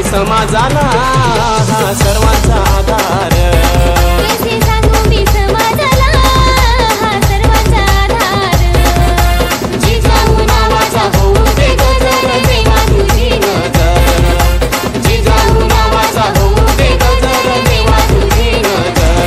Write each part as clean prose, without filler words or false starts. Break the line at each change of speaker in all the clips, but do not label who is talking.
मी समाजाला हा सर्वांचा आधार।
कसे सांगू मी समाजाला हा सर्वांचा आधार।
जिजाऊ नावाचा होऊ दे गजर तेव्हा तुझी नजर। जिजाऊ नावाचा होऊ दे गजर तेव्हा तुझी नजर।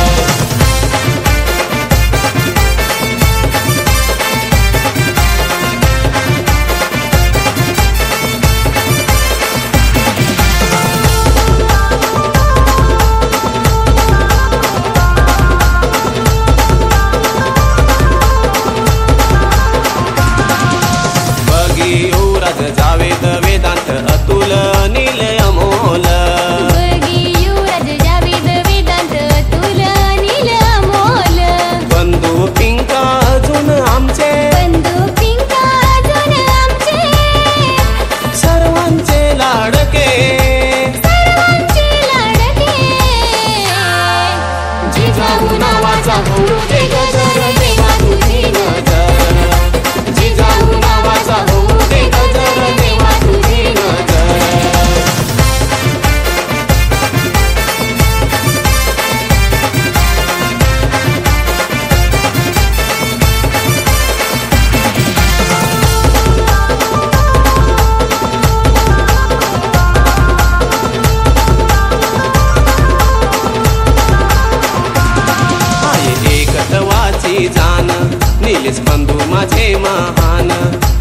युवराज जावेद वेदांत अतुल अनिल अमोल।
बगी युवराज जावेद वेदांत अतुल अनिल अमोल।
बंधू पिंका अजून आमचे,
बंधू पिंका अजून आमचे,
सर्वांचे लाडके,
सर्वांचे लाडके।
जिजाऊ नावाचा होऊ दे गजर तेव्हा तुझी नजर। जिजाऊ नावाचा होऊ दे गजर तेव्हा तुझी नजर। आहे एकत्वाची जाण, निलेश बंधू माझे महान।